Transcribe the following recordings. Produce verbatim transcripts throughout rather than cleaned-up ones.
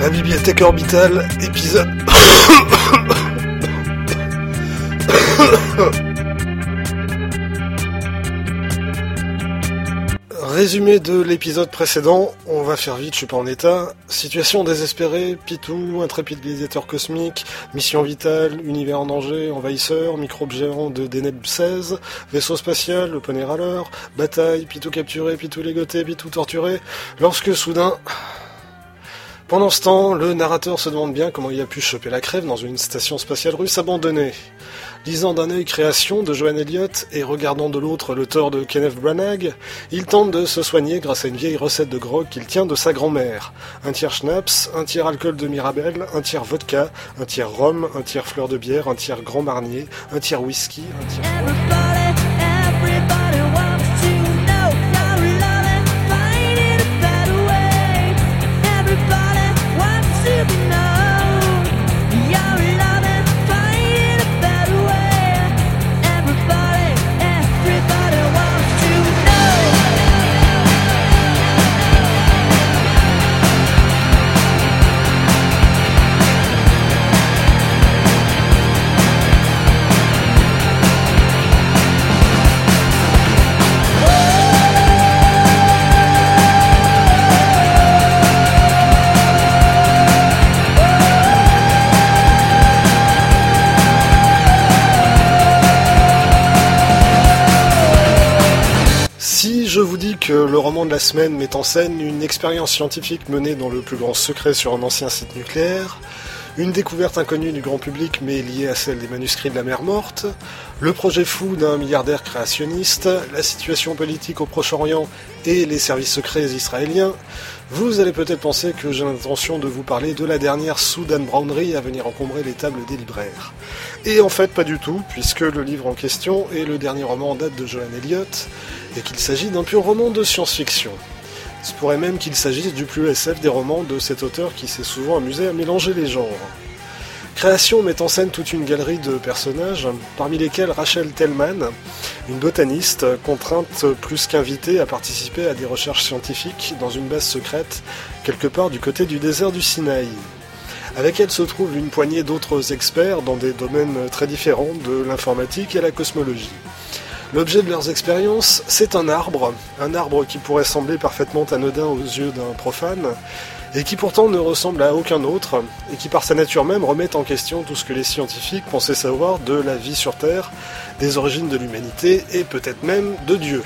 La bibliothèque orbitale, épisode... Résumé de l'épisode précédent, on va faire vite, je suis pas en état. Situation désespérée, Pitou, intrépide gladiateur cosmique, mission vitale, univers en danger, envahisseur, microbe géant de Deneb seize, vaisseau spatial, le poney râleur, bataille, Pitou capturé, Pitou ligoté, Pitou torturé, lorsque soudain... Pendant ce temps, le narrateur se demande bien comment il a pu choper la crève dans une station spatiale russe abandonnée. Lisant d'un œil Création de Johan Elliott et regardant de l'autre le tort de Kenneth Branagh, il tente de se soigner grâce à une vieille recette de grog qu'il tient de sa grand-mère. Un tiers schnapps, un tiers alcool de Mirabelle, un tiers vodka, un tiers rhum, un tiers fleur de bière, un tiers Grand Marnier, un tiers whisky, un tiers... Everybody, everybody wants to know how to love it, find it a better way. Everybody wants to be known, you're loving, find it a better way. Everybody, everybody wants to know. Si je vous dis que le roman de la semaine met en scène une expérience scientifique menée dans le plus grand secret sur un ancien site nucléaire, une découverte inconnue du grand public mais liée à celle des manuscrits de la mer morte, le projet fou d'un milliardaire créationniste, la situation politique au Proche-Orient et les services secrets israéliens, vous allez peut-être penser que j'ai l'intention de vous parler de la dernière Soudan Brownery à venir encombrer les tables des libraires. Et en fait pas du tout, puisque le livre en question est le dernier roman en date de Johan Elliott, et qu'il s'agit d'un pur roman de science-fiction. Il se pourrait même qu'il s'agisse du plus S F des romans de cet auteur qui s'est souvent amusé à mélanger les genres. Création met en scène toute une galerie de personnages, parmi lesquels Rachel Tellman, une botaniste contrainte plus qu'invitée à participer à des recherches scientifiques dans une base secrète quelque part du côté du désert du Sinaï. Avec elle se trouve une poignée d'autres experts dans des domaines très différents de l'informatique et la cosmologie. L'objet de leurs expériences, c'est un arbre, un arbre qui pourrait sembler parfaitement anodin aux yeux d'un profane, et qui pourtant ne ressemble à aucun autre, et qui par sa nature même remet en question tout ce que les scientifiques pensaient savoir de la vie sur Terre, des origines de l'humanité, et peut-être même de Dieu.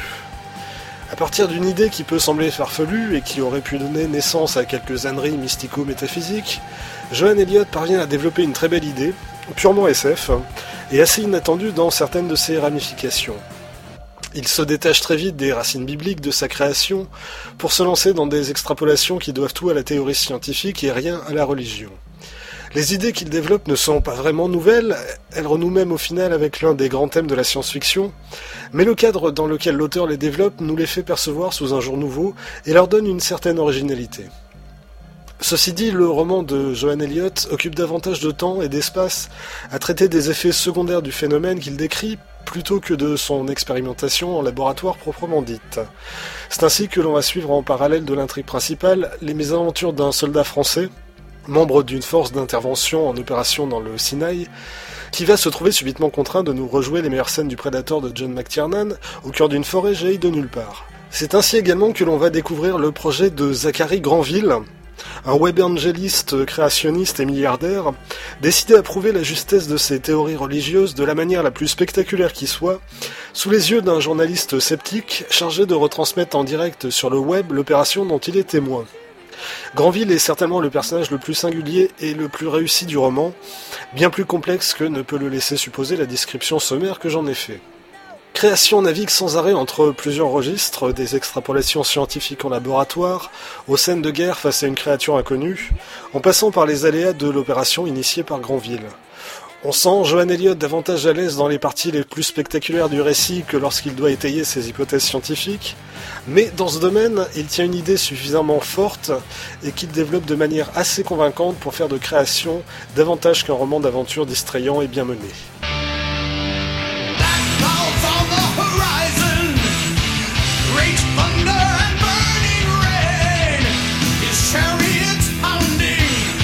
À partir d'une idée qui peut sembler farfelue, et qui aurait pu donner naissance à quelques âneries mystico-métaphysiques, Johan Elliott parvient à développer une très belle idée, purement S F, et assez inattendue dans certaines de ses ramifications. Il se détache très vite des racines bibliques de sa création pour se lancer dans des extrapolations qui doivent tout à la théorie scientifique et rien à la religion. Les idées qu'il développe ne sont pas vraiment nouvelles, elles renouent même au final avec l'un des grands thèmes de la science-fiction, mais le cadre dans lequel l'auteur les développe nous les fait percevoir sous un jour nouveau et leur donne une certaine originalité. Ceci dit, le roman de Johan Elliott occupe davantage de temps et d'espace à traiter des effets secondaires du phénomène qu'il décrit plutôt que de son expérimentation en laboratoire proprement dite. C'est ainsi que l'on va suivre en parallèle de l'intrigue principale les mésaventures d'un soldat français, membre d'une force d'intervention en opération dans le Sinaï, qui va se trouver subitement contraint de nous rejouer les meilleures scènes du Predator de John McTiernan au cœur d'une forêt jaillie de nulle part. C'est ainsi également que l'on va découvrir le projet de Zachary Granville, un web angéliste, créationniste et milliardaire, décidé à prouver la justesse de ses théories religieuses de la manière la plus spectaculaire qui soit, sous les yeux d'un journaliste sceptique chargé de retransmettre en direct sur le web l'opération dont il est témoin. Granville est certainement le personnage le plus singulier et le plus réussi du roman, bien plus complexe que ne peut le laisser supposer la description sommaire que j'en ai fait. Création navigue sans arrêt entre plusieurs registres, des extrapolations scientifiques en laboratoire, aux scènes de guerre face à une créature inconnue, en passant par les aléas de l'opération initiée par Granville. On sent Johan Elliott davantage à l'aise dans les parties les plus spectaculaires du récit que lorsqu'il doit étayer ses hypothèses scientifiques, mais dans ce domaine, il tient une idée suffisamment forte et qu'il développe de manière assez convaincante pour faire de Création davantage qu'un roman d'aventure distrayant et bien mené. Thunder and burning rain, his chariots pounding.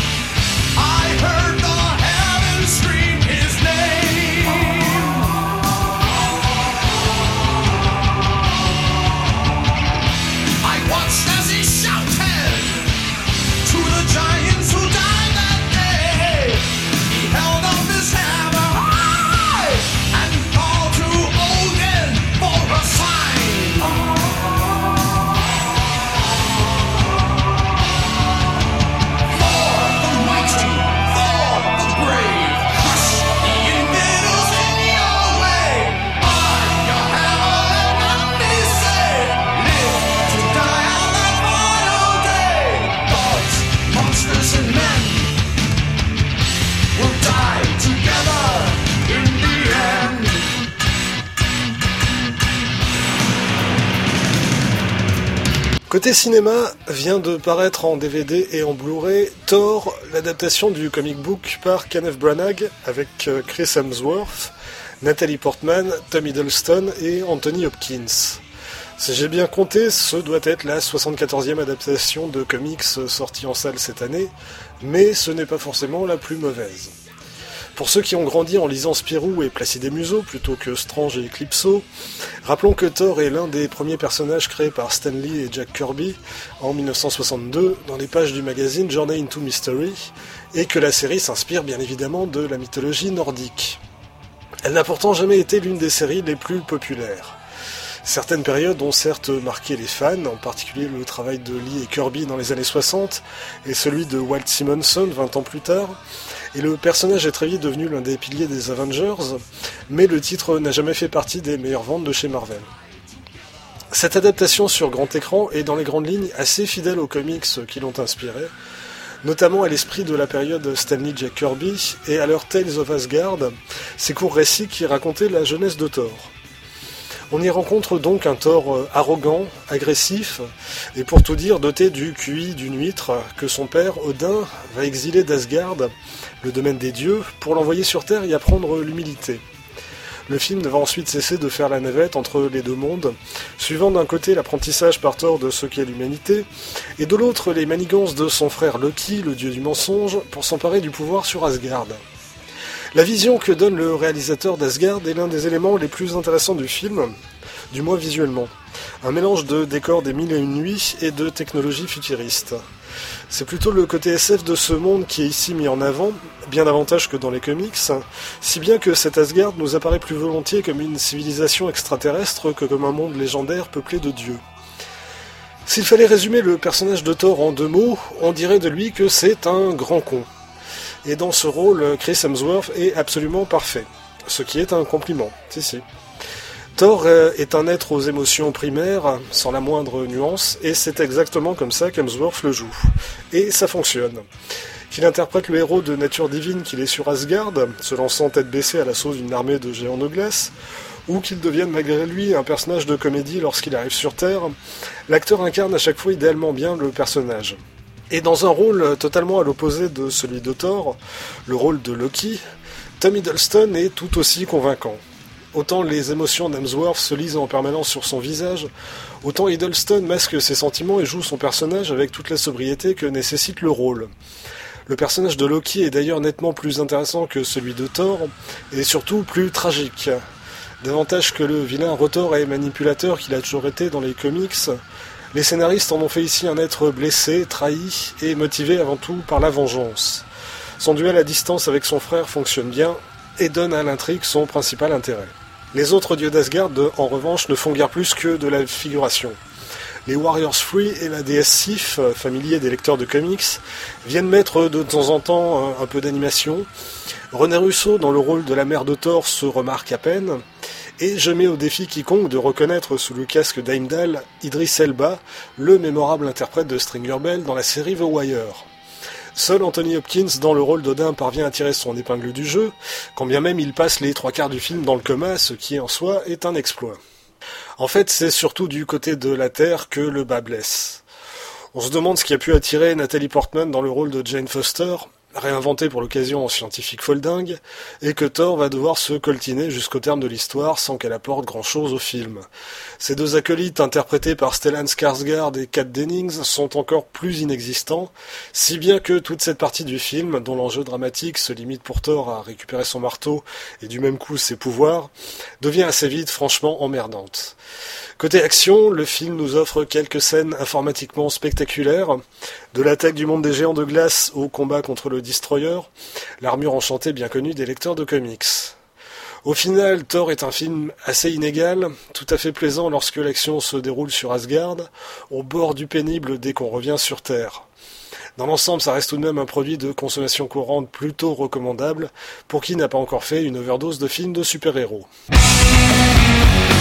Côté cinéma, vient de paraître en D V D et en Blu-ray Thor, l'adaptation du comic book par Kenneth Branagh avec Chris Hemsworth, Natalie Portman, Tom Hiddleston et Anthony Hopkins. Si j'ai bien compté, ce doit être la soixante-quatorzième adaptation de comics sortie en salle cette année, mais ce n'est pas forcément la plus mauvaise. Pour ceux qui ont grandi en lisant Spirou et Placide et Museau plutôt que Strange et Eclipso, rappelons que Thor est l'un des premiers personnages créés par Stan Lee et Jack Kirby en dix-neuf cent soixante-deux dans les pages du magazine Journey into Mystery, et que la série s'inspire bien évidemment de la mythologie nordique. Elle n'a pourtant jamais été l'une des séries les plus populaires. Certaines périodes ont certes marqué les fans, en particulier le travail de Lee et Kirby dans les années soixante, et celui de Walt Simonson vingt ans plus tard, et le personnage est très vite devenu l'un des piliers des Avengers, mais le titre n'a jamais fait partie des meilleures ventes de chez Marvel. Cette adaptation sur grand écran est dans les grandes lignes assez fidèle aux comics qui l'ont inspiré, notamment à l'esprit de la période Stan Lee Jack Kirby et à leur Tales of Asgard, ces courts récits qui racontaient la jeunesse de Thor. On y rencontre donc un Thor arrogant, agressif, et pour tout dire doté du Q I d'une huître que son père, Odin, va exiler d'Asgard, le domaine des dieux, pour l'envoyer sur Terre et apprendre l'humilité. Le film va ensuite cesser de faire la navette entre les deux mondes, suivant d'un côté l'apprentissage par Thor de ce qu'est l'humanité, et de l'autre les manigances de son frère Loki, le dieu du mensonge, pour s'emparer du pouvoir sur Asgard. La vision que donne le réalisateur d'Asgard est l'un des éléments les plus intéressants du film, du moins visuellement. Un mélange de décors des mille et une nuits et de technologies futuristes. C'est plutôt le côté S F de ce monde qui est ici mis en avant, bien davantage que dans les comics, si bien que cet Asgard nous apparaît plus volontiers comme une civilisation extraterrestre que comme un monde légendaire peuplé de dieux. S'il fallait résumer le personnage de Thor en deux mots, on dirait de lui que c'est un grand con. Et dans ce rôle, Chris Hemsworth est absolument parfait. Ce qui est un compliment, si si. Thor est un être aux émotions primaires, sans la moindre nuance, et c'est exactement comme ça qu'Hemsworth le joue. Et ça fonctionne. Qu'il interprète le héros de nature divine qu'il est sur Asgard, se lançant tête baissée à l'assaut d'une armée de géants de glace, ou qu'il devienne malgré lui un personnage de comédie lorsqu'il arrive sur Terre, l'acteur incarne à chaque fois idéalement bien le personnage. Et dans un rôle totalement à l'opposé de celui de Thor, le rôle de Loki, Tom Hiddleston est tout aussi convaincant. Autant les émotions d'Hemsworth se lisent en permanence sur son visage, autant Hiddleston masque ses sentiments et joue son personnage avec toute la sobriété que nécessite le rôle. Le personnage de Loki est d'ailleurs nettement plus intéressant que celui de Thor, et surtout plus tragique. Davantage que le vilain retors et manipulateur qu'il a toujours été dans les comics, les scénaristes en ont fait ici un être blessé, trahi et motivé avant tout par la vengeance. Son duel à distance avec son frère fonctionne bien et donne à l'intrigue son principal intérêt. Les autres dieux d'Asgard, en revanche, ne font guère plus que de la figuration. Les Warriors Free et la déesse Sif, familiers des lecteurs de comics, viennent mettre de temps en temps un peu d'animation. René Russo, dans le rôle de la mère de Thor, se remarque à peine. Et je mets au défi quiconque de reconnaître sous le casque d'Heimdall Idris Elba, le mémorable interprète de Stringer Bell dans la série The Wire. Seul Anthony Hopkins, dans le rôle d'Odin, parvient à tirer son épingle du jeu, quand bien même il passe les trois quarts du film dans le coma, ce qui en soi est un exploit. En fait, c'est surtout du côté de la Terre que le bas blesse. On se demande ce qui a pu attirer Natalie Portman dans le rôle de Jane Foster, réinventée pour l'occasion en scientifique foldingue, et que Thor va devoir se coltiner jusqu'au terme de l'histoire sans qu'elle apporte grand-chose au film. Ces deux acolytes, interprétés par Stellan Skarsgård et Kat Dennings, sont encore plus inexistants, si bien que toute cette partie du film, dont l'enjeu dramatique se limite pour Thor à récupérer son marteau et du même coup ses pouvoirs, devient assez vite franchement emmerdante. Côté action, le film nous offre quelques scènes informatiquement spectaculaires, de l'attaque du monde des géants de glace au combat contre le Destroyer, l'armure enchantée bien connue des lecteurs de comics. Au final, Thor est un film assez inégal, tout à fait plaisant lorsque l'action se déroule sur Asgard, au bord du pénible dès qu'on revient sur Terre. Dans l'ensemble, ça reste tout de même un produit de consommation courante plutôt recommandable pour qui n'a pas encore fait une overdose de films de super-héros.